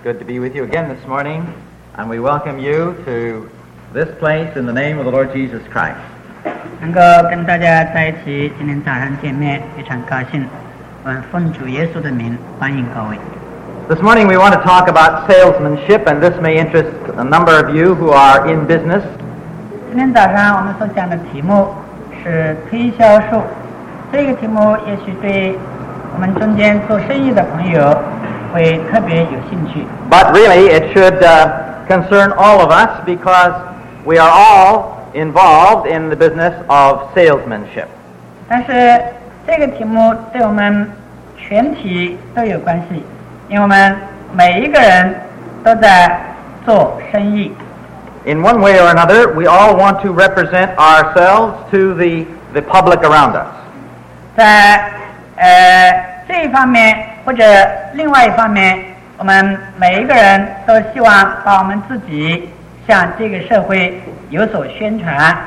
good to be with you again this morning, and we welcome you to this place in the name of the Lord Jesus Christ. 能够跟大家在一起，今天早上见面，非常高兴。我们奉主耶稣的名欢迎各位。 This morning we want to talk about salesmanship, and this may interest a number of you who are in business. 今天早上我们所讲的题目是推销术，这个题目也许对我们中间做生意的朋友会特别有兴趣。 But really it should concern all of us because we are all involved in the business of salesmanship. 但是这个题目对我们全体都有关系，因为我们每一个人都在做生意。 In one way or another, we all want to represent ourselves to the public around us. 在这一方面或者另外一方面，我们每一个人都希望把我们自己向这个社会有所宣传。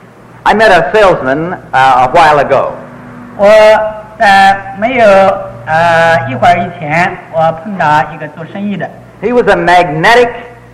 I met a salesman a while ago. 我在没有一会儿以前，我碰到一个做生意的。 He was a magnetic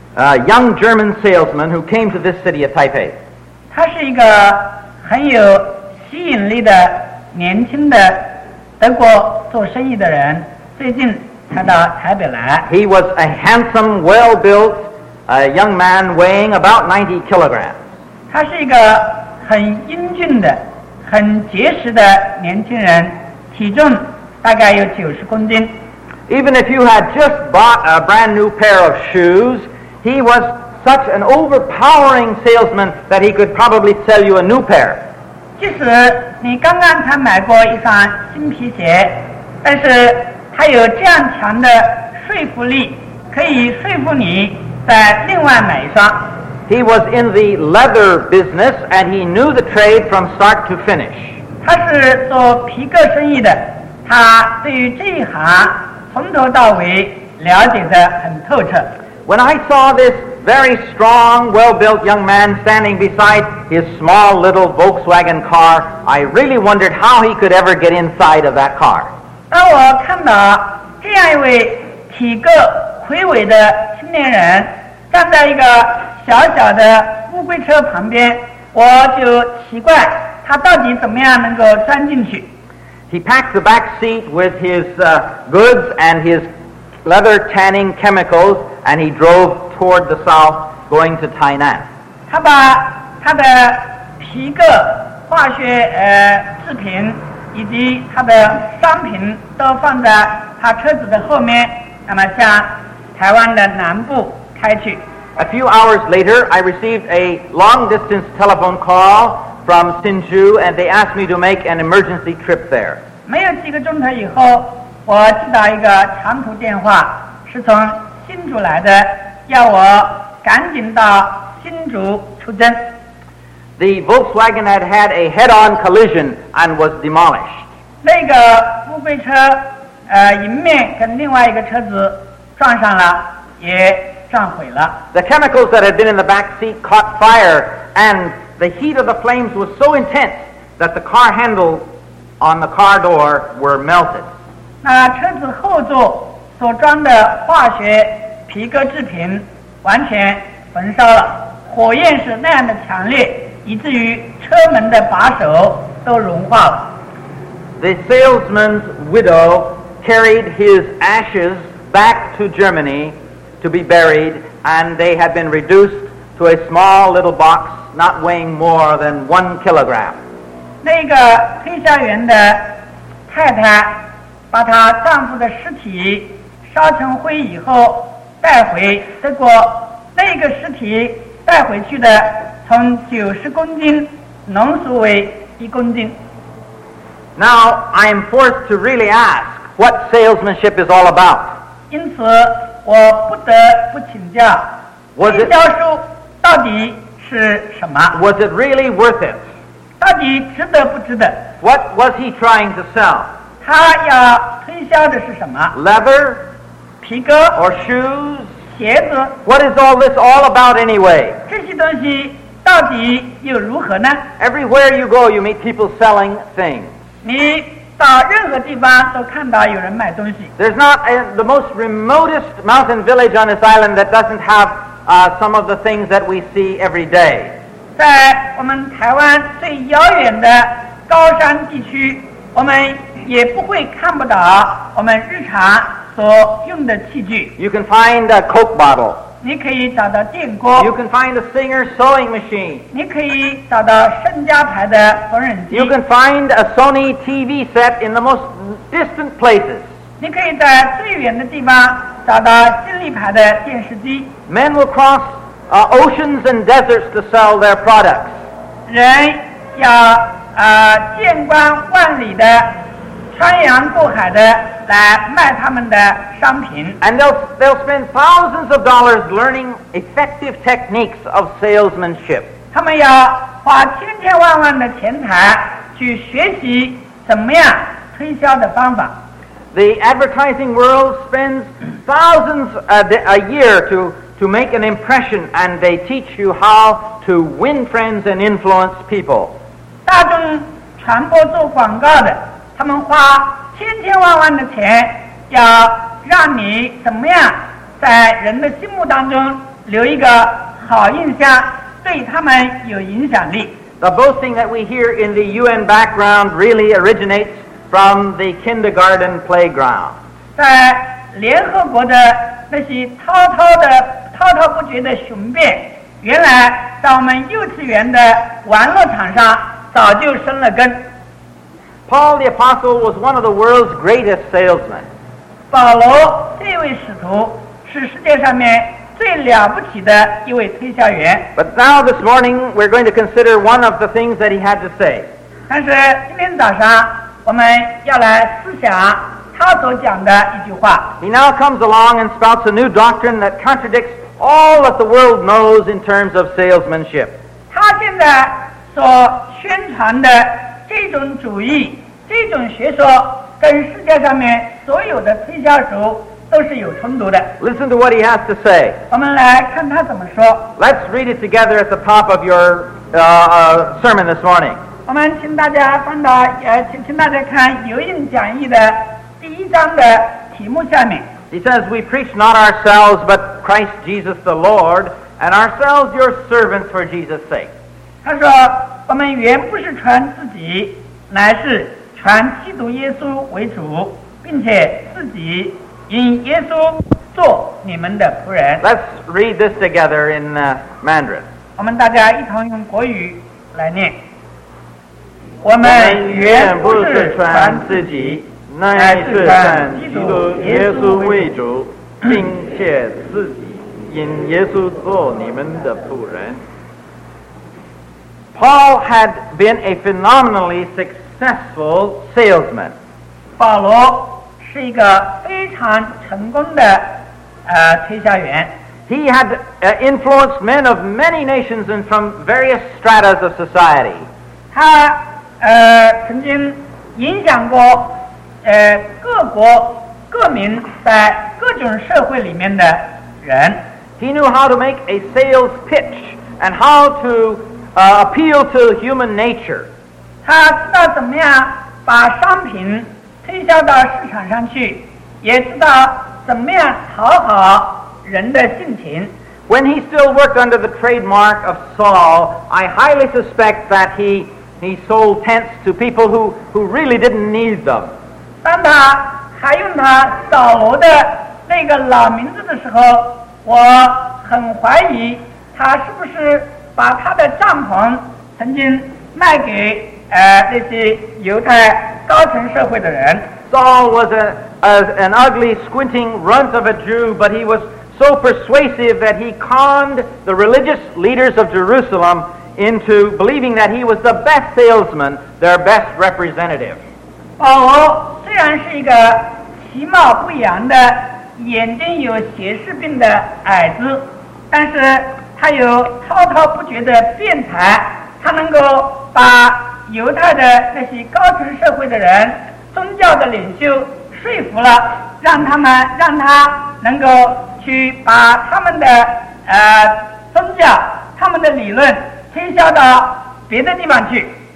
young German salesman who came to this city of Taipei. 他是一个很有吸引力的年轻的德国做生意的人，最近才到台北来。 He was a handsome, well-built young man weighing about 90 kilograms. 他是一个很英俊的、很结实的年轻人，体重大概有90公斤。 Even if you had just bought a brand new pair of shoes, he was such an overpowering salesman that he could probably sell you a new pair. 即使你刚刚才买过一双新皮鞋，但是他有这样强的说服力，可以说服你再另外买一双。 He was in the leather business and he knew the trade from start to finish. 他是做皮革生意的，他对于这一行从头到尾了解得很透彻。 When I saw this very strong, well-built young man standing beside his small little Volkswagen car, I really wondered how he could ever get inside of that car. 当我看到这样一位体格魁伟的青年人站在一个小小的乌龟车旁边，我就奇怪他到底怎么样能够钻进去。 He packed the back seat with his goods and his leather tanning chemicals, and he drove toward the south, going to Tainan. 他把他的皮革、化学制品以及他的商品都放在他车子的后面，那么向台湾的南部开去。 A few hours later, I received a long-distance telephone call from Hsinchu, and they asked me to make an emergency trip there. 没有几个钟头以后，我接到一个长途电话，是从新竹来的，要我赶紧到新竹出征。 The Volkswagen had had a head-on collision and was demolished. 那个乌龟车迎面跟另外一个车子撞上了，也撞毁了。 The chemicals that had been in the back seat caught fire, and the heat of the flames was so intense that the car handles on the car door were melted. 那车子后座所装的化学皮革制品完全焚烧了，火焰是那样的强烈，以至于车门的把手都融化了。 The salesman's widow carried his ashes back to Germany to be buried, and they had been reduced to a small little box not weighing more than 1 kilogram. 那个推销员的太太把她丈夫的尸体烧成灰以后带回德国，那个尸体带回去的从90公斤浓缩为1公斤。 Now, I am forced to really ask what salesmanship is all about. 因此我不得不请教，推销术到底是什么？ Was it really worth it? 到底值得不值得？ What was he trying to sell? 他要推销的是什么？ Leather 皮革 or shoes? 鞋子？ What is all this all about anyway? 这些东西到底又如何呢？ Everywhere you go, you meet people selling things. 你到任何地方都看到有人卖东西。 There's not the most remotest mountain village on this island that doesn't have some of the things that we see every day. 在我们台湾最遥远的高山地区，我们也不会看不到我们日常所用的器具。 You can find a Coke bottle. 你可以找到电锅。 You can find a Singer sewing machine. 你可以找到盛家牌的缝纫机。 You can find a Sony TV set in the most distant places. 你可以在最远的地方找到新力牌的电视机。 Men will cross oceans and deserts to sell their products. 人要见光万里的穿洋过海的来卖他们的商品。 And they'll spend thousands of dollars learning effective techniques of salesmanship. 他们要花千万的钱财去学习怎么样推销的方法。 The advertising world spends thousands a year to make an impression, and they teach you how to win friends and influence people. 大众传播做广告的，他们花千万的钱，要让你怎么样在人的心目当中留一个好印象，对他们有影响力。 The boasting that we hear in the UN background really originates from the kindergarten playground. 在联合国的那些滔滔不绝的雄辩，原来在我们幼稚园的玩乐场上早就生了根。 Paul the Apostle was one of the world's greatest salesmen. 保罗这位使徒是世界上面最了不起的一位推销员。 But now this morning we're going to consider one of the things that he had to say. 但是今天早上我们要来思想他所讲的一句话。 He now comes along and spouts a new doctrine that contradicts all that the world knows in terms of salesmanship. 他现在所宣传的这种主义、这种学说，跟世界上面所有的推销书都是有冲突的。 Listen to what he has to say. 我们来看他怎么说。 Let's read it together at the top of your sermon this morning. 我们请大家翻到请大家看有印讲义的第1章的题目下面。 He says, "We preach not ourselves, but Christ Jesus the Lord, and ourselves your servants for Jesus' sake." 他说：“我们原不是传自己，乃是传基督耶稣为主，并且自己因耶稣做你们的仆人。” Let's read this together in Mandarin. 我们大家一同用国语来念。我们原不是传自己，乃是传基督耶稣为主，并且自己因耶稣做你们的仆人。 Paul had been a phenomenally successful salesman. 保罗是一个非常成功的推销员。 He had influenced men of many nations and from various stratas of society. 他曾经影响过各国各民在各种社会里面的人。 He knew how to make a sales pitch and how to appeal to human nature. 他知道怎么样把商品推销到市场上去，也知道怎么样讨好人的性情。 When he still worked under the trademark of Saul, I highly suspect that he sold tents to people who really didn't need them. 当他还用他扫罗的那个老名字的时候，我很怀疑他是不是把他的帐篷曾经卖给那些犹太高层社会的人。 Saul was an ugly, squinting runt of a Jew, but he was so persuasive that he conned the religious leaders of Jerusalem into believing that he was the best salesman, their best representative. 保罗虽然是一个其貌不扬的、眼睛有斜视病的矮子，但是他有滔滔不绝的辩才，他能够把犹太的那些高层社会的人、宗教的领袖说服了，让他能够去把他们的宗教、他们的理论推销到别的地方去。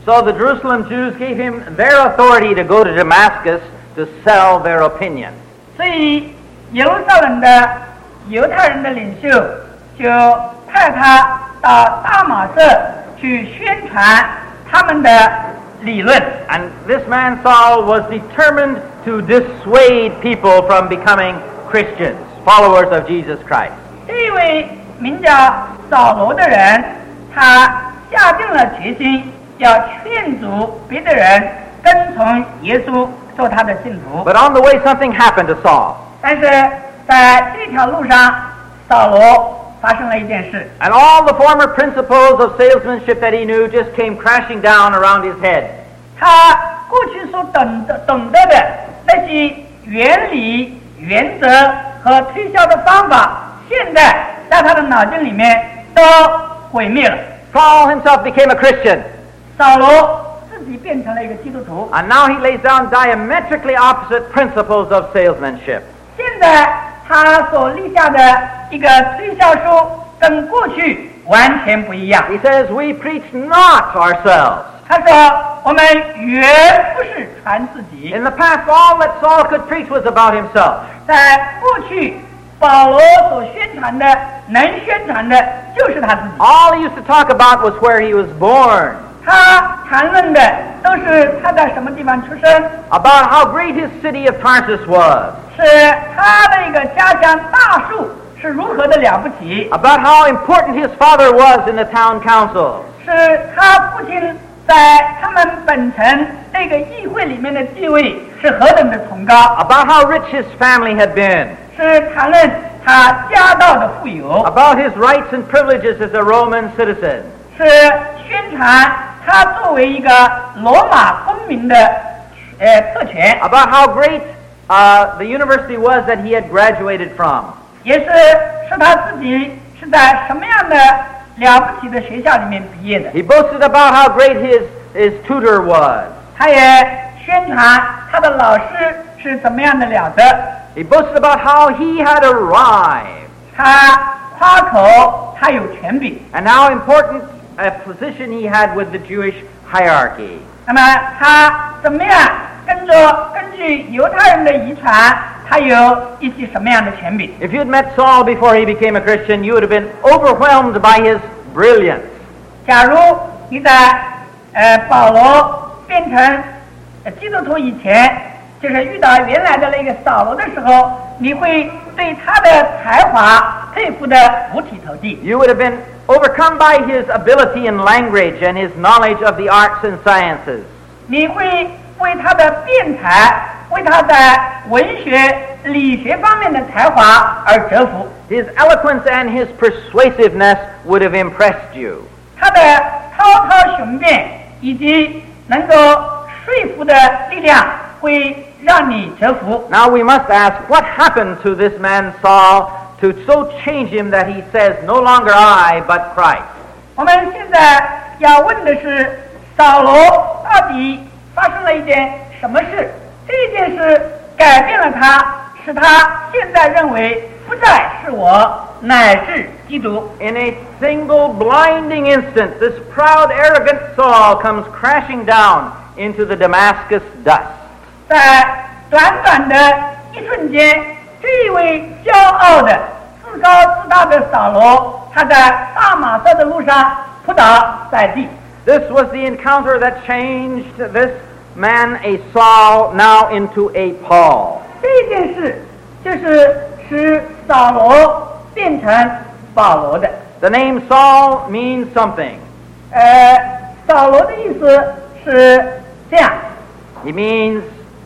So the Jerusalem Jews gave him their authority to go to Damascus to sell their opinion. 所以耶路撒冷的犹太人的领袖就派他到大马色去宣传他们的理论。 And this man Saul was determined to dissuade people from becoming Christians, followers of Jesus Christ. 这一位名叫扫罗的人，他下定了决心要劝阻别的人跟从耶稣做他的信徒。 But on the way something happened to Saul. 但是在这条路上，扫罗发生了一件事， And all the former principles of salesmanship that he knew just came crashing down around his head. 他过去所懂得的那些原理、原则和推销的方法，现在在他的脑筋里面都毁灭了。 Saul himself became a Christian. 扫罗自己变成了一个基督徒， And now he lays down diametrically opposite principles of salesmanship. 现在他所立下的一个推销书跟过去完全不一样。 He says, we preach not ourselves. 他说我们原不是传自己， In the past, all that Saul could preach was about himself. 在过去保罗所宣传的能宣传的就是他自己， All he used to talk about was where he was born, 他谈论的都是他在什么地方出生， about how great his city of Tarsus was, 是他的一个家乡大树是如何的了不起， about how important his father was in the town council, 是他父亲在他们本城那个议会里面的地位是何等的崇高， about how rich his family had been, 是谈论他家道的富有， about his rights and privileges as a Roman citizen, 是宣传他作为一个罗马公民的特权， about how great the university was that he had graduated from. 也是他自己是在什么样的了不起的学校里面毕业的。 He boasted about how great his tutor was. 他也宣传他的老师是怎么样的了得， He boasted about how he had arrived 他夸口他有权柄， and how important a position he had with the Jewish hierarchy. 那么他怎么样根据犹太人的遗传，他有一些什么样的权柄？ If you'd met Saul before he became a Christian, you would have been overwhelmed by his brilliance. 假如你在保罗变成基督徒以前，就是遇到原来的那个扫罗的时候，你会对他的才华佩服得五体投地。 You would have been overcome by his ability in language and his knowledge of the arts and sciences. 你会为他的辩才，为他在文学、理学方面的才华而折服。 His eloquence and his persuasiveness would have impressed you. 他的滔滔雄辩以及能够说服的力量会让你折服。 Now we must ask, what happened to this man Saul to so change him that he says, no longer I, but Christ? 我们现在要问的是，扫罗到底发生了一件什么事？这件事改变了他，使他现在认为不再是我，乃是基督。 In a single blinding instant, this proud, arrogant Saul comes crashing down into the Damascus dust. 在短短的一瞬间，这一位骄傲的、自高自大的扫罗，他在大马色的路上扑倒在地。 This was the encounter that changed this man, a Saul, now into a Paul. 这件事就是使扫罗变成保罗的。 The name Saul means something. 扫罗的意思是这样， He means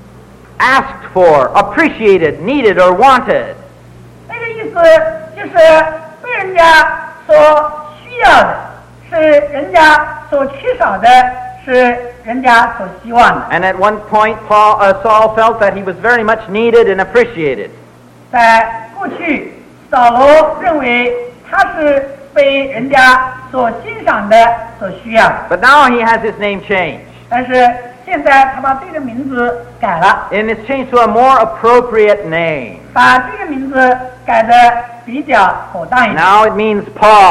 asked for, appreciated, needed, or wanted. 那个意思就是被人家所需要的，是人家所缺少的，是人家所希望的。 And at one point, Saul felt that he was very much needed and appreciated. 在过去，扫罗认为他是被人家所欣赏的、所需要的， But now he has his name changed. 但是现在他把这个名字改了， And it's changed to a more appropriate name. 把这个名字改得比较妥当一点。 Now it means Paul.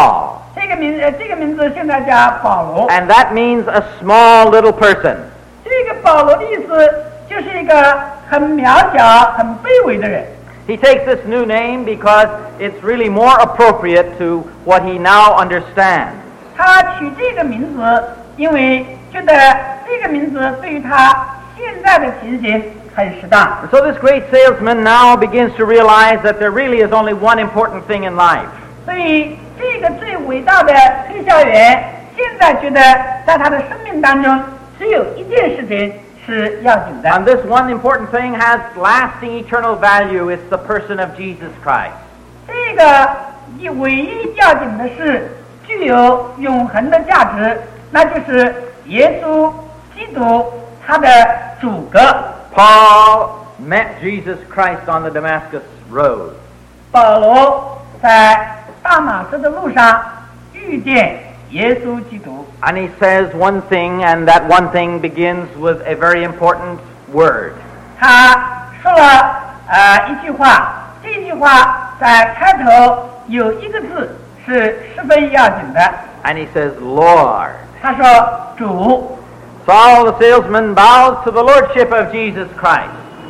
这个名字现在叫保罗。 And that means a small little person. 这个保罗的意思就是一个很渺小、很卑微的人。 He takes this new name because it's really more appropriate to what he now understands. 他取这个名字，因为觉得这个名字对于他现在的情形很适当。 And so this great salesman now begins to realize that there really is only one important thing in life. 所以这个最伟大的推销员现在觉得在他的生命当中只有一件事情是要紧的。 And this one important thing has lasting eternal value. It's the person of Jesus Christ. 这个唯一要紧的是具有永恒的价值，那就是耶稣基督他的主格。 Paul met Jesus Christ on the Damascus road. 保罗在大马士的路上遇见耶稣基督。 And he says one thing, and that one thing begins with a very important word. 他说了一句话，这句话在开头有一个字是十分要紧的。 And he says, Lord. 他说主。 Saul the salesman bows to the lordship of Jesus Christ.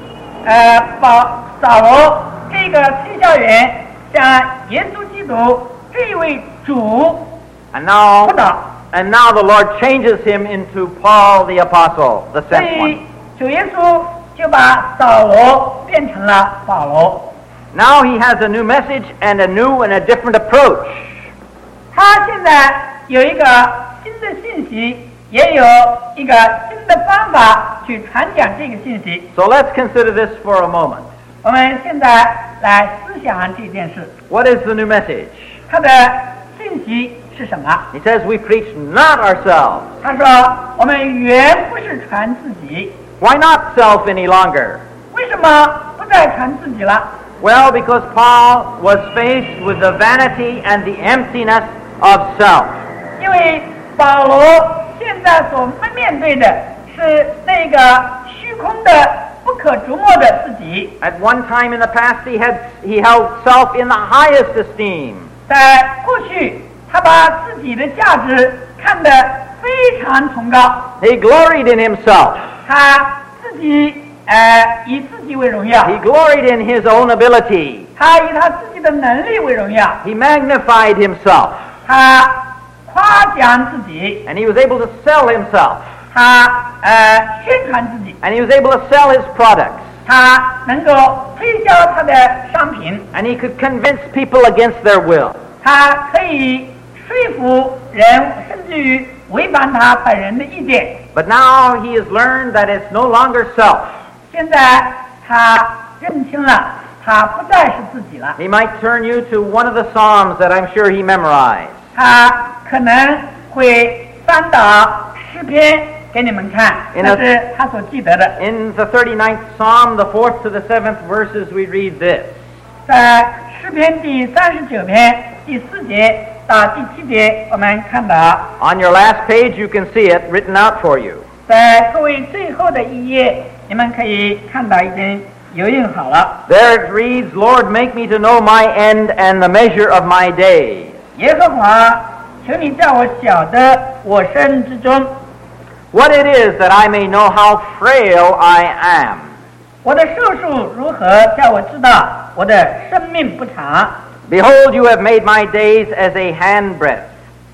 扫罗这个推销员向耶稣基督这一位主 And now 不倒。 And now the Lord changes him into Paul the apostle, the 所 sent one. 以主耶稣就把扫罗变成了保罗。 Now he has a new message and a new and a different approach. 他现在有一个新的信息，也有一个新的方法去传讲这个信息。 So let's consider this for a moment. 我们现在来思想这件事， What is the new message? 他的信息是什么？ He says we preach not ourselves. 他说我们原不是传自己。 Why not self any longer? 为什么不再传自己了？ Well, because Paul was faced with the vanity and the emptiness of self. 因为保罗现在所面对的是那个虚空的、不可捉摸的自己。 At one time in the past, he held self in the highest esteem. 在过去，他把自己的价值看得非常崇高。 He gloried in himself. 他自己以自己为荣耀。 He gloried in his own ability. 他以他自己的能力为荣耀。 He magnified himself. 他夸奖自己。 And he was able to sell himself. 他宣传自己。 And he was able to sell his products. 他能够推销他的商品。 And he could convince people against their will. 他可以说服人，甚至于违反他本人的意见。 But now he has learned that it's no longer self. 现在他认清了，他不再是自己了。 He might turn you to one of the Psalms that I'm sure he memorized. 他可能会翻到诗篇给你们看，这是他所记得的。 In the 39th Psalm, the 4th to the 7th verses, we read this. 在诗篇第39篇第4节到第7节，我们看到 On your last page, you can see it written out for you. 在各位最后的一页，你们可以看到已经油印好了。 There it reads, Lord, make me to know my end and the measure of my days. 耶和华，求你叫我晓得我生之中， What it is that I may know how frail I am. 我的寿数如何，叫我知道我的生命不长。 Behold, you have made my days as a handbreadth,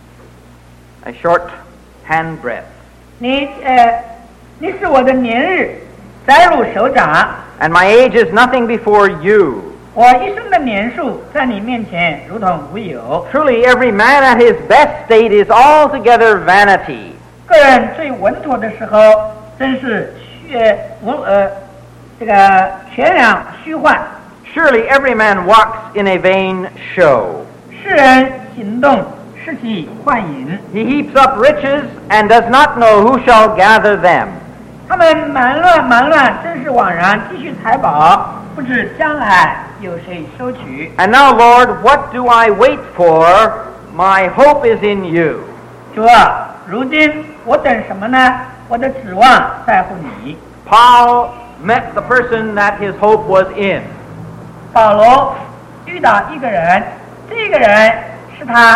a short handbreadth. 你是我的年日摘入手掌， And my age is nothing before you. 我一生的年数在你面前如同无有。 Truly, every man at his best state is altogether vanity. 个人最稳妥的时候，真是全然虚幻。 Surely every man walks in a vain show. 世人行动是其幻影， He heaps up riches and does not know who shall gather them. 他们忙乱，真是枉然，积蓄财宝，不知将来有谁收取。 And now, Lord, what do I wait for? My hope is in you. 主啊，如今我等什么呢？我的指望在乎你。 Paul met the person that his hope was in. 保罗遇到一个人，这个人是他希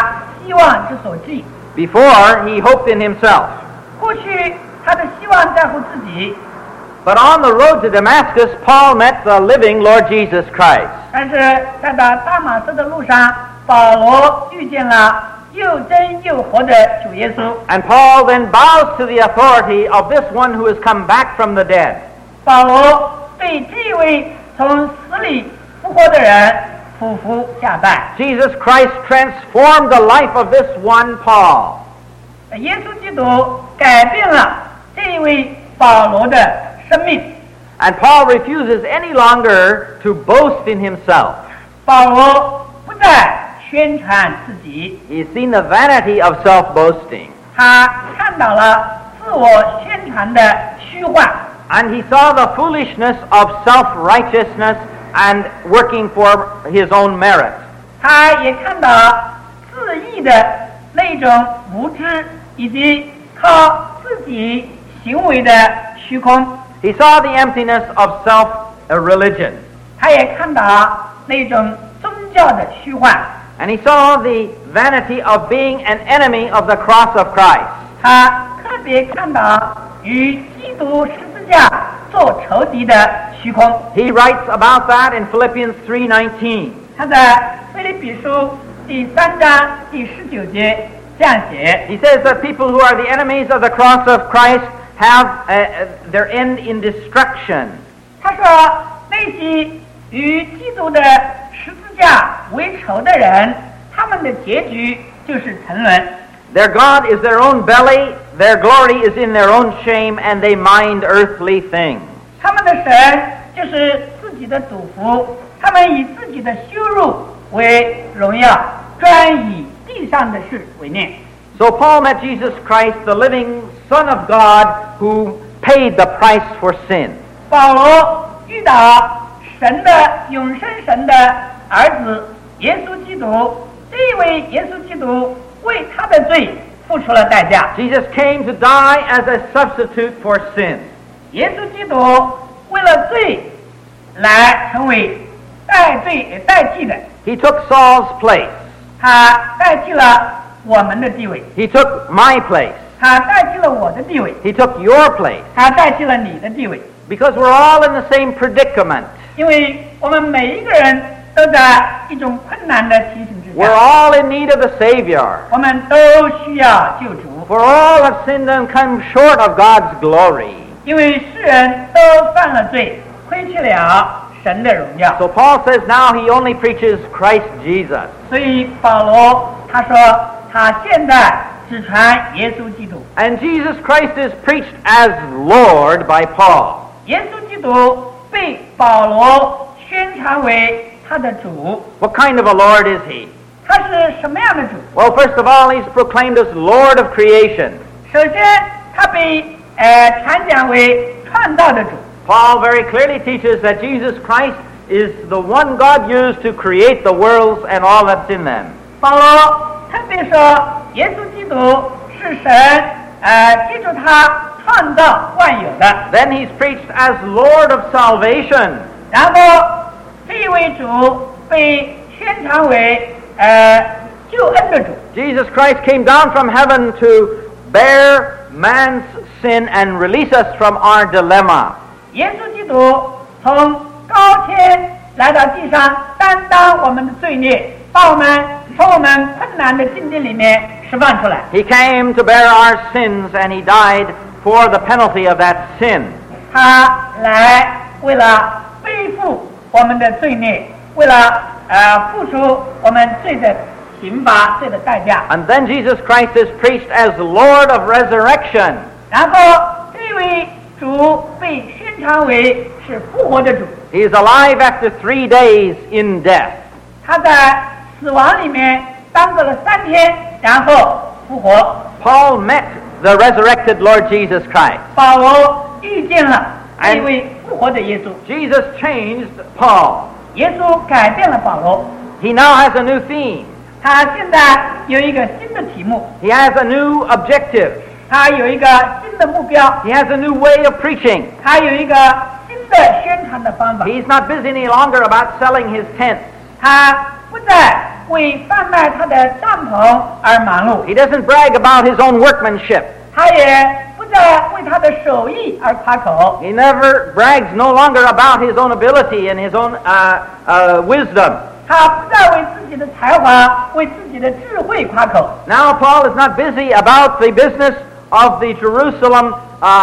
希望之所寄。 Before, he hoped in himself. 过去他的希望在乎自己， But on the road to Damascus, Paul met the living Lord Jesus Christ. 但是在到大马色的路上，保罗遇见了又真又活的主耶稣。 And Paul then bows to the authority of this one who has come back from the dead. 保罗对这位从死里复活的人匍匐下拜。 Jesus Christ transformed the life of this one Paul. 耶稣基督改变了这位保罗的生命。 And Paul refuses any longer to boast in himself. 保罗不再宣传自己， He's seen the vanity of self-boasting. 他看到了自我宣传的虚幻， And he saw the foolishness of self-righteousness and working for his own merit. 他也看到自义的那种无知，以及靠自己行为的虚空。 He saw the emptiness of self-religion. 他也看到那种宗教的虚幻， And he saw the vanity of being an enemy of the cross of Christ. 他特别看到与基督十字架做仇敌的虚空。 He writes about that in Philippians 3:19. 他在腓立比书第3章第19节这样写： He says that people who are the enemies of the cross of Christ have their end in destruction. 他说那些与基督的十字架为仇的人，他们的结局就是沉沦。 Their God is their own belly, their glory is in their own shame, and they mind earthly things. 他们的神就是自己的赌服，他们以自己的羞辱为荣耀，专以地上的事为念。 So Paul met Jesus Christ, the living Son of God, who paid the price for sin. 保罗遇到神的永生神的儿子耶稣基督，这位耶稣基督为他的罪付出了代价。 Jesus came to die as a substitute for sin. 耶稣基督为了罪来成为代替的， He took Saul's place. 他代替了我们的地位， He took my place. 他代替了我的地位， He took your place. 他代替了你的地位， Because we're all in the same predicament. 因为我们每一个人都在一种困难的情形之 We're 下， all in need of a Savior. 我们都需要救主， For all have sinned and come short of God's glory. 因为世人都犯了罪，亏去了神的荣耀。 So Paul says now he only preaches Christ Jesus. 所以保罗他说他现在只传耶稣基督， And Jesus Christ is preached as Lord by Paul. 耶稣基督被保罗宣传为他的主。 What kind of a Lord is he? 他是什么样的主？ Well, first of all, he's proclaimed as Lord of creation. 首先，他被传讲为创造的主。 Paul very clearly teaches that Jesus Christ is the one God used to create the worlds and all that's in them. 保罗特别说，耶稣基督是神借助他创造万有的。 Then he's preached as Lord of salvation. 然后这一位主被宣传为救恩的主。 Jesus Christ came down from heaven to bear man's sin and release us from our dilemma. 耶稣基督从高天来到地上，担当我们的罪孽，把我们从我们困难的境地里面释放出来。 He came to bear our sins and he died for the penalty of that sin. 他来为了背负我们的罪孽，为了付出我们罪的刑罚、罪的代价。 And then Jesus Christ is preached as Lord of resurrection. 然后这位主被宣传为是复活的主， He is alive after 3 days in death. 他在死亡里面当过了3天，然后复活。 Paul met the resurrected Lord Jesus Christ. 保罗遇见了这位复活的耶稣， Jesus changed Paul. 耶稣改变了保罗。 He now has a new theme. 他现在有一个新的题目， He has a new objective. 他有一个新的目标， He has a new way of preaching. 他有一个新的宣传的方法。 He's not busy any longer about selling his tents. 他不再为贩卖他的帐篷而忙碌， He doesn't brag about his own workmanship. 他也不再为他的手艺而夸口， He never brags no longer about his own ability and his own wisdom. 他不再为自己的才华、为自己的智慧夸口。 Now Paul is not busy about the business of the Jerusalem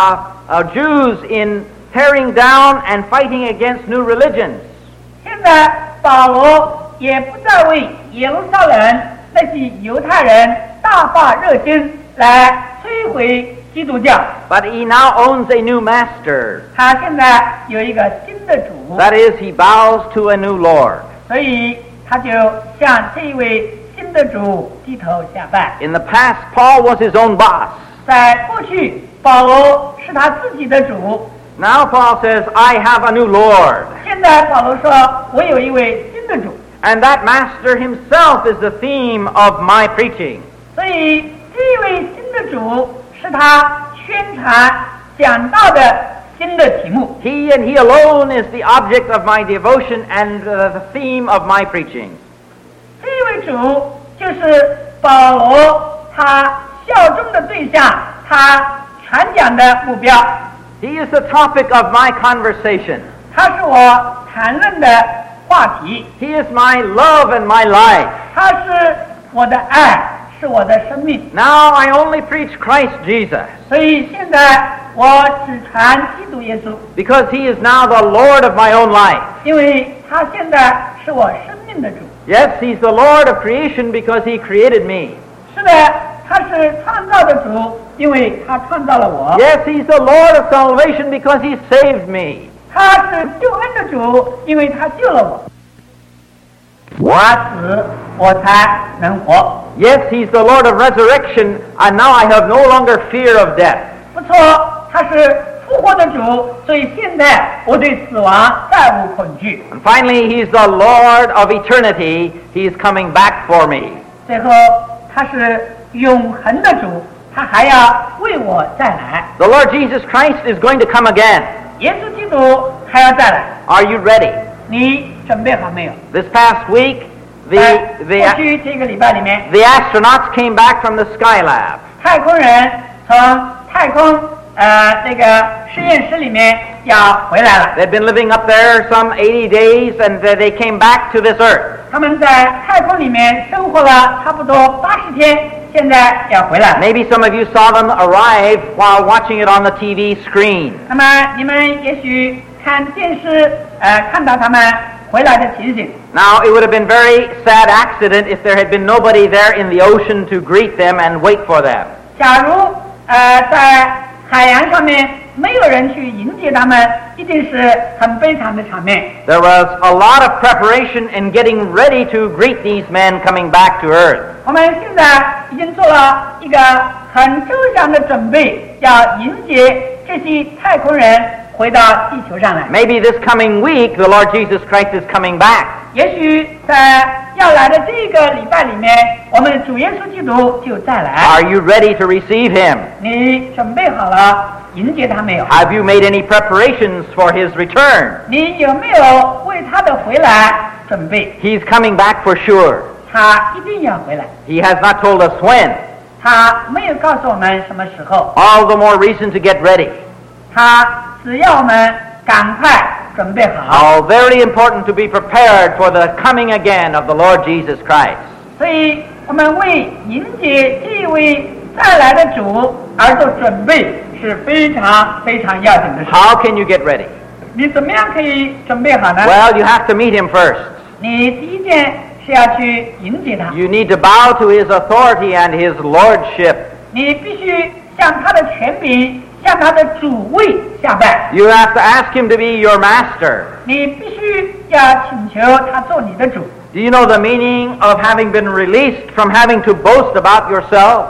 Jews in tearing down and fighting against new religions. 现在保罗也不再为耶路撒冷那些犹太人大发热心来摧毁基督教， But he now owns a new master. 他现在有一个新的主， That is, he bows to a new Lord. 所以他就向这一位新的主低头下拜。 In the past, Paul was his own boss. 在过去，保罗是他自己的主， Now Paul says, I have a new Lord. 现在保罗说：“我有一位新的主。” And that master himself is the theme of my preaching. 所以这位新的主是他宣传讲道的新的题目。 He and he alone is the object of my devotion and the theme of my preaching. 这位主就是保罗他效忠的对象，他传讲的目标。 He is the topic of my conversation. 他是我谈论的话题， He is my love and my life. 他是我的爱，是我的生命。 Now I only preach Christ Jesus 所以现在我只传基督耶稣， because he is now the Lord of my own life. 因为他现在是我生命的主。 Yes, he's the Lord of creation because he created me. 是的，他是创造的主，因为他创造了我。 Yes, he's the Lord of salvation because he saved me. 他是救恩的主，因为他救了我。他死，我才能活。 Yes, he's the Lord of resurrection, and now I have no longer fear of death. 不错，他是复活的主，所以现在我对死亡再无恐惧。 And finally, he's the Lord of eternity. He's coming back for me. 最后，他是永恒的主，他还要为我再来。 The Lord Jesus Christ is going to come again. 耶稣基督还要再来， Are you ready? 你准备好没有？ This past week, 在 the 过去这个礼拜里面， astronauts came back from the Skylab. 太空人从太空那个实验室里面要回来了。 They'd been living up there some 80 days, and they came back to this earth. 他们在太空里面生活了差不多80天，现在要回来了。 Maybe some of you saw them arrive while watching it on the TV screen. 那么你们也许看电视，看到他们回来的情形。 Now, it would have been very sad accident if there had been nobody there in the ocean to greet them and wait for them. 假如在海洋上面没有人去迎接他们，一定是很悲惨的场面。 There was a lot of preparation in getting ready to greet these men coming back to earth. 我们现在已经做了一个很周详的准备，要迎接这些太空人回到地球上来。 Maybe this coming week, the Lord Jesus Christ is coming back. 也许在要来的这个礼拜里面，我们的主耶稣基督就再来。 Are you ready to receive him? 你准备好了迎接他没有？ Have you made any preparations for his return? 你有没有为他的回来准备？ He's coming back for sure. 他一定要回来。 He has not told us when. 他没有告诉我们什么时候， All the more reason to get ready. 他只要我们赶快准备好。 How very important to be prepared for the coming again of the Lord Jesus Christ. 所以我们为迎接这一位再来的主而做准备是非常非常要紧的事。 How can you get ready? 你怎么样可以准备好呢？ Well, you have to meet him first. 你第一件是要去迎接他， You need to bow to his authority and his lordship. 你必须向他的权柄、向他的主位下拜， You have to ask him to be your master. 你必须要请求他做你的主。 Do you know the meaning of having been released from having to boast about yourself?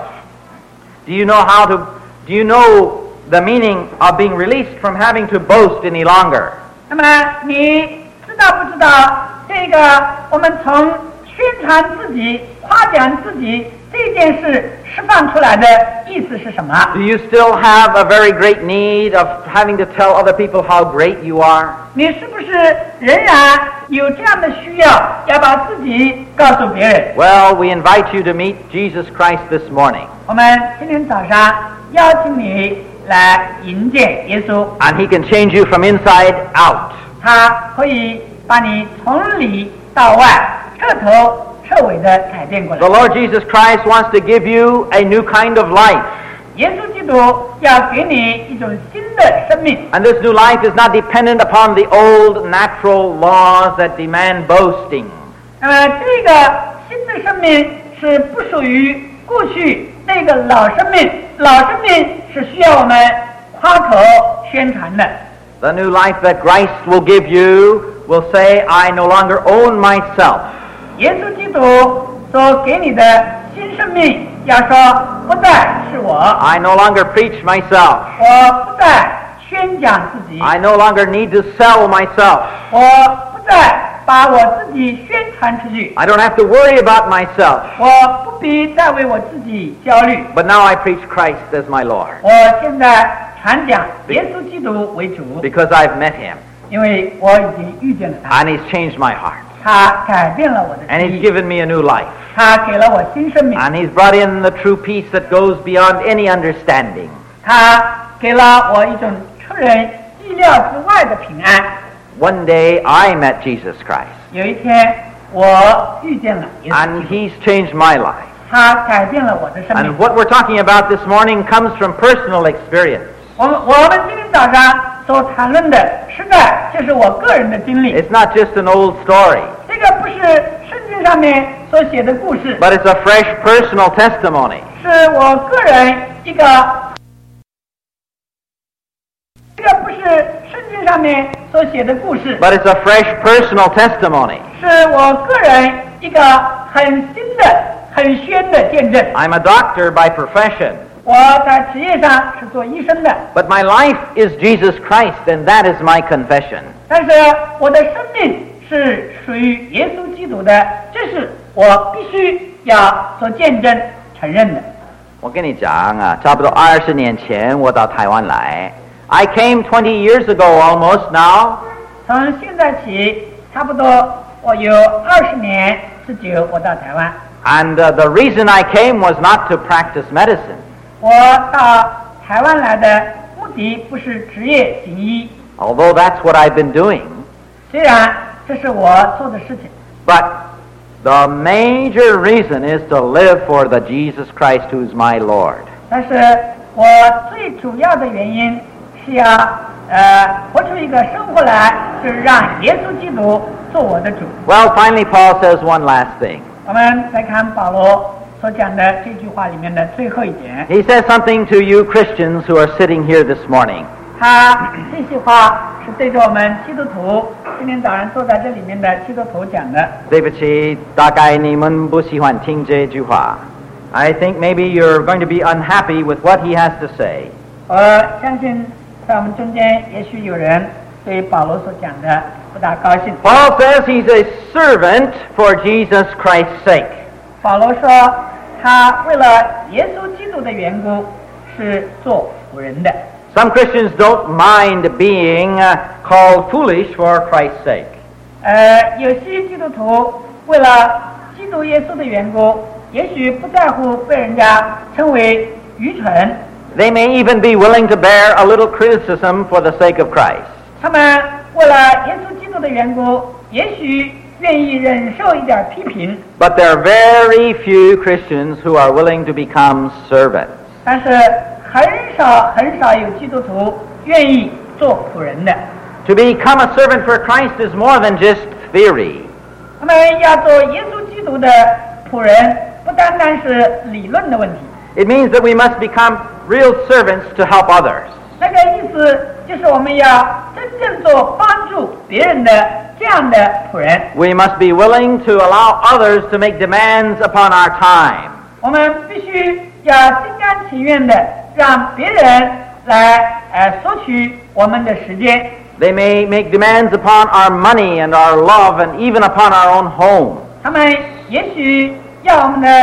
Do you know the meaning of being released from having to boast any longer? 那么你知道不知道这个我们从宣传自己、夸奖自己这件事释放出来的意思是什么？ Do you still have a very great need of having to tell other people how great you are? 你是不是仍然有这样的需要，要把自己告诉别人？ Well, we invite you to meet Jesus Christ this morning. 我们今天早上邀请你来迎接耶稣， And he can change you from inside out. 他可以把你从里到外彻头彻尾的改变过来 The。Lord Jesus Christ wants to give you a new kind of life. 耶稣基督要给你一种新的生命， And this new life is not dependent upon the old natural laws that demand boasting. 那么这个新的生命是不属于过去那个老生命，老生命是需要我们夸口宣传的。 The new life that Christ will give you will say, I no longer own myself. 耶稣基督所给你的新生命，要说不再是我， I no longer preach myself. 我不再宣讲自己， I no longer need to sell myself. 我不再把我自己宣传出去， I don't have to worry about myself. 我不必再为我自己焦虑。 But now I preach Christ as my Lord 我现在传讲耶稣基督为主， because I've met him 因为我已经遇见了他， and he's changed my heart 他改变了我的 and 心 he's 意， given me a new life 他给了我新生命， and he's brought in the true peace that goes beyond any understanding. 他给了我一种出人意料之外的平安。 One day I met Jesus Christ 有一天，我遇见了耶稣 and 基督， he's changed my life. 他改变了我的生命 And。what we're talking about this morning comes from personal experience. 我们今天早上所谈论的，实在就是我个人的经历。 It's not just an old story, 这个不是圣经上面所写的故事， but it's a fresh personal testimony. 是我个人一个。这个不是圣经上面所写的故事， But it's a fresh personal testimony. 是我个人一个很新的、很宣的见证。 I'm a doctor by profession, 我在职业上是做医生的， but my life is Jesus Christ, and that is my confession. 但是我的生命是属于耶稣基督的，这是我必须要做见证、承认的。 我跟你讲啊，差不多20年前我到台湾来。I came 20 years ago almost now, 从现在起，差不多我有20年之久，我到台湾。 and the reason I came was not to practice medicine, 我到台湾来的目的不是职业行医， although that's what I've been doing. 虽然这是我做的事情， But the major reason is to live for the Jesus Christ who's my Lord. 但是我最主要的原因是要活出一个生活来，就是让耶稣基督做我的主。 Well, finally Paul says one last thing. 我们再看保罗所讲的这句话里面的最后一点， He says something to you Christians who are sitting here this morning. 他这句话是对着我们基督徒今天早上坐在这里面的基督徒讲的。 对不起，大概你们不喜欢听这句话。I think maybe you're going to be unhappy with what he has to say. 我相信在我们中间也许有人对保罗所讲的不大高兴。 Paul says he's a servant for Jesus Christ's sake. 保罗说他为了耶稣基督的缘故是做仆人的。 Some Christians don't mind being called foolish for Christ's sake. 有些基督徒为了基督耶稣的缘故，也许不在乎被人家称为愚蠢， They may even be willing to bear a little criticism for the sake of Christ. 他们为了耶稣基督的缘故，也许愿意忍受一点批评， But there are very few Christians who are willing to become servants. 但是很少有基督徒愿意做仆人的。 To become a servant for Christ is more than just theory. 他们要做耶稣基督的仆人，不单单是理论的问题， It means that we must become real servants to help others. 那个意思就是我们要真正做帮助别人的这样的仆人。 We must be willing to allow others to make demands upon our time. 我们必须要心甘情愿的让别人来索取我们的时间。 They may make demands upon our money and our love and even upon our own home. 他们也许要我们的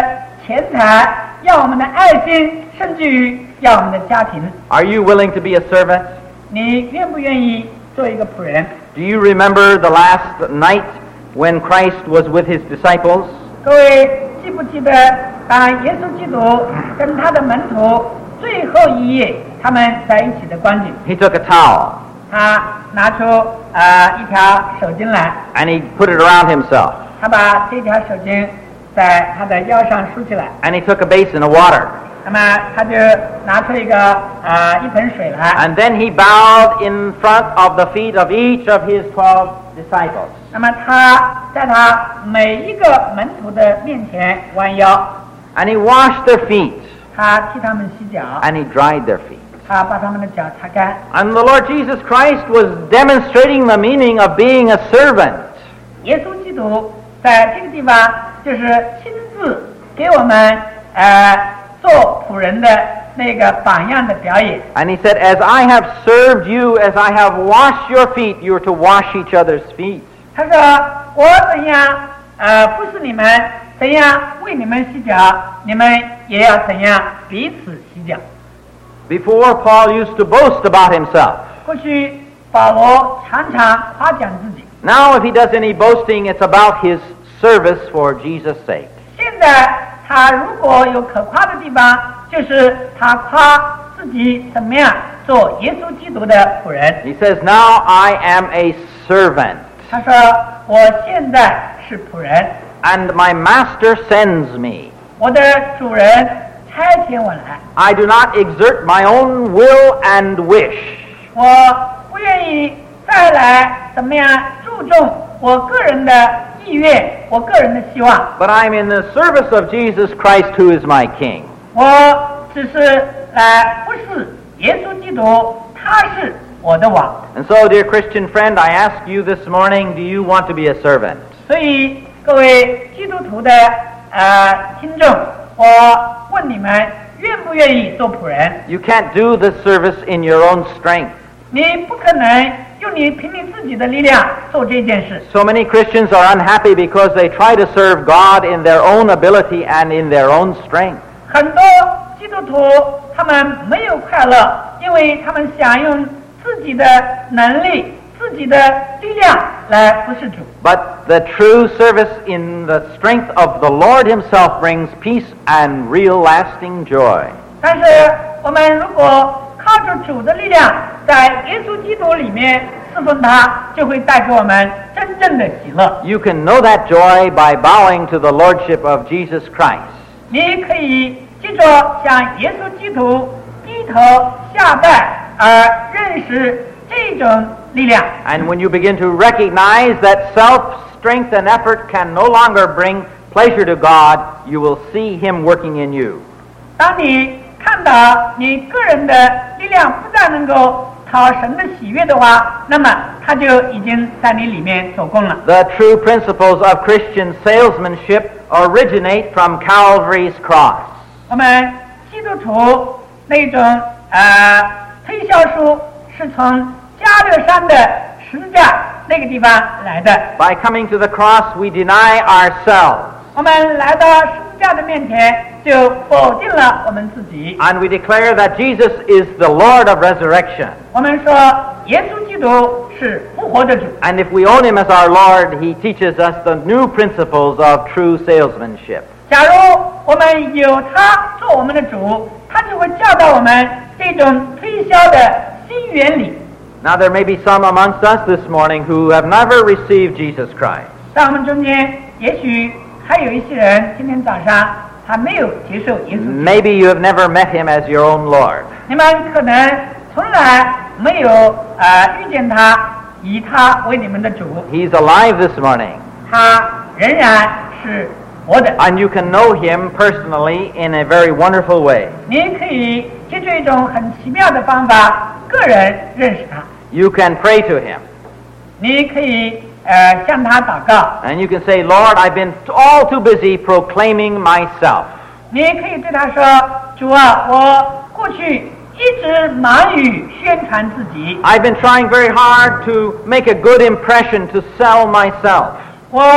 钱财，要我们的爱心，甚至于要我们的家庭。 Are you willing to be a servant? 你愿不愿意做一个仆人？ Do you remember the last night when Christ was with his disciples? 各位记不记得，当耶稣基督跟他的门徒最后一夜他们在一起的光景？ He took a towel 他拿出一条手巾来， and he put it around himself. 他把这条手巾在他的腰上梳起来， And he took a basin of water. 那么他就拿出一盆水来， And then he bowed in front of the feet of each of his 12 disciples. 那么他在他每一个门徒的面前弯腰， And he washed their feet. 他替他们洗脚， And he dried their feet. 他把他们的脚擦干。 And the Lord Jesus Christ was demonstrating the meaning of being a servant. 耶稣基督在这个地方就是亲自给我们做仆人的那个榜样的表演。 And he said, as I have served you, as I have washed your feet, you are to wash each other's feet. 他说：“我怎样服侍你们，怎样为你们洗脚，你们也要怎样彼此洗脚。” Before, Paul used to boast about himself. 过去保罗常常夸奖自己， Now, if he does any boasting, it's about his service for Jesus' sake. 现在他如果有可夸的地方，就是他夸自己怎么样做耶稣基督的仆人。 He says, now I am a servant, 他说：“我现在是仆人， and my master sends me. 我的主人差遣我来， I do not exert my own will and wish, 我不愿意再来怎么样注重我个人的意愿，我个人的希望， but I'm in the service of Jesus Christ, who is my King. 我只是来服侍耶稣基督，他是我的王。 And so, dear Christian friend, I ask you this morning, do you want to be a servant? 所以各位基督徒的听众，我问你们，愿不愿意做仆人？ You can't do this service in your own strength. 你不可能用你凭你自己的力量做这件事。 So many Christians are unhappy because they try to serve God in their own ability and in their own strength. 很多基督徒他们没有快乐，因为他们想用自己的能力、自己的力量来服侍主。 But the true service in the strength of the Lord himself brings peace and real lasting joy. 但是我们如果靠着主的力量，在耶稣基督里面侍奉他，就会带给我们真正的喜乐。 You can know that joy by bowing to the Lordship of Jesus Christ. 你可以记着向耶稣基督低头下拜，而认识这种力量。 And when you begin to recognize that self-strength and effort can no longer bring pleasure to God, you will see him working in you. 当你看到你个人的力量不再能够讨神的喜悦的话，那么他就已经在你里面做工了。 The true principles of Christian salesmanship originate from Calvary's cross. 我们基督徒那种推销书是从加略山的十字架那个地方来的。 By coming to the cross, we deny ourselves, 我们来到十字架的面前，就否定了我们自己。 and we declare that Jesus is the Lord of resurrection. 我们说耶稣基督是复活的主。 And if we own him as our Lord, he teaches us the new principles of true salesmanship. 假如我们有他做我们的主，他就会教导我们这种推销的新原理。 Now, there may be some amongst us this morning who have never received Jesus Christ. 在我们中间，也许还有一些人今天早上还没有接受耶稣基督。 Maybe you have never met him as your own Lord. 你们可能从来没有遇见他，以他为你们的主。 He's alive this morning. 他仍然是活的。 And you can know him personally in a very wonderful way. 你可以借助一种很奇妙的方法，个人认识他。 You can pray to him. 你可以向他祷告。 And you can say, Lord, I've been all too busy proclaiming myself. 你可以对他说：“主啊，我过去一直忙于宣传自己， I've been trying very hard to make a good impression to sell myself. 我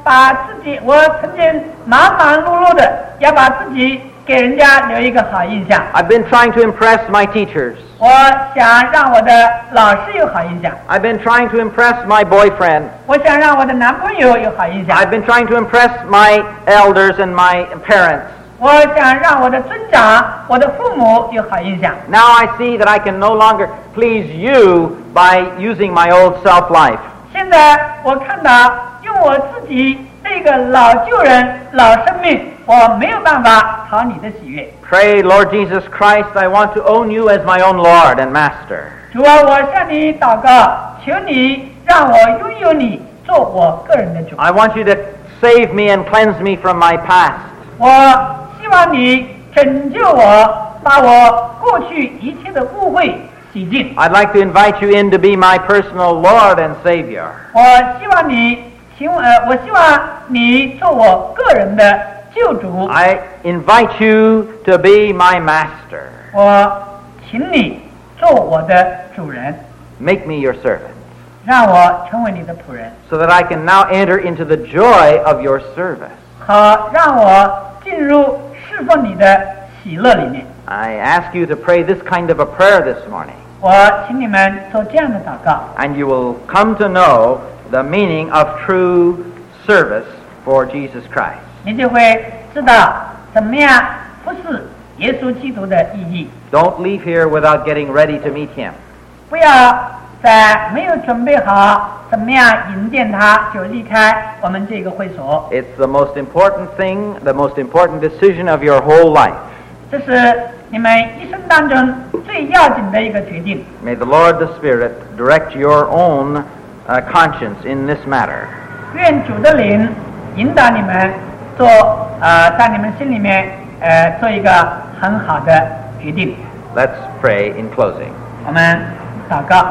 把自己，我曾经忙忙碌碌的要把自己给人家留一个好印象。 I've been trying to impress my teachers. 我想让我的老师有好印象， I've been trying to impress my boyfriend. 我想让我的男朋友有好印象， I've been trying to impress my elders and my parents. 我想让我的尊长、我的父母有好印象。 Now I see that I can no longer please you by using my old self-life. 现在我看到用我自己这个老旧人、老生命，我没有办法讨你的喜悦。 Pray, Lord Jesus Christ, I want to own you as my own Lord and Master. 主啊，我向你祷告，求你让我拥有你，做我个人的主。 I want you to save me and cleanse me from my past. 我希望你拯救我，把我过去一切的误会洗净。 I'd like to invite you in to be my personal Lord and Savior. 我希望你做我个人的救主。 I invite you to be my Master. 我请你做我的主人， Make me your servant, 让我成为你的仆人， so that I can now enter into the joy of your service. 好让我进入侍奉你的喜乐里面。 I ask you to pray this kind of a prayer this morning, 我请你们做这样的祷告， and you will come to know the meaning of true service for Jesus Christ. 你就会知道怎么样服侍耶稣基督的意义。 Don't leave here without getting ready to meet him. 不要在没有准备好怎么样迎接他就离开我们这个会所。 It's the most important thing, the most important decision of your whole life. 这是你们一生当中最要紧的一个决定。 May the Lord the Spirit direct your own conscience in this matter. 愿主的灵引导你们做在你们心里面做一个很好的决定。 Let's pray in closing. 我们祷告。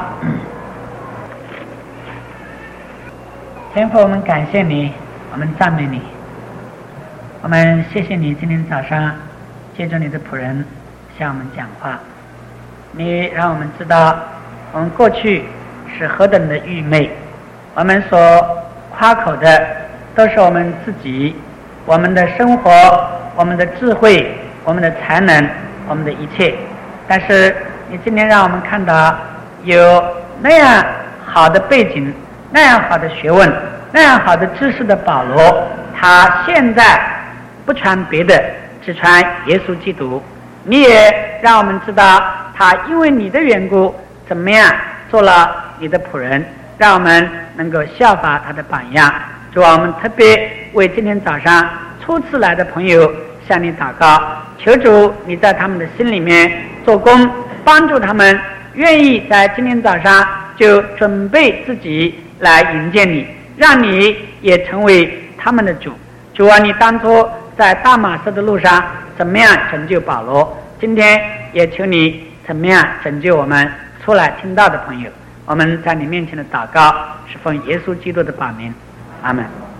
天父，我们感谢你，我们赞美你，我们谢谢你今天早上借着你的仆人向我们讲话，你让我们知道我们过去是何等的愚昧，我们所夸口的都是我们自己，我们的生活，我们的智慧，我们的才能，我们的一切。但是你今天让我们看到有那样好的背景，那样好的学问，那样好的知识的保罗，他现在不传别的，只传耶稣基督。你也让我们知道他因为你的缘故怎么样做了你的仆人，让我们能够效法他的榜样。主啊，我们特别为今天早上初次来的朋友向你祷告，求主你在他们的心里面做工，帮助他们愿意在今天早上就准备自己来迎接你，让你也成为他们的主。主啊，你当初在大马色的路上怎么样拯救保罗，今天也求你怎么样拯救我们出来听到的朋友。我们在你面前的祷告是奉耶稣基督的宝名，阿们。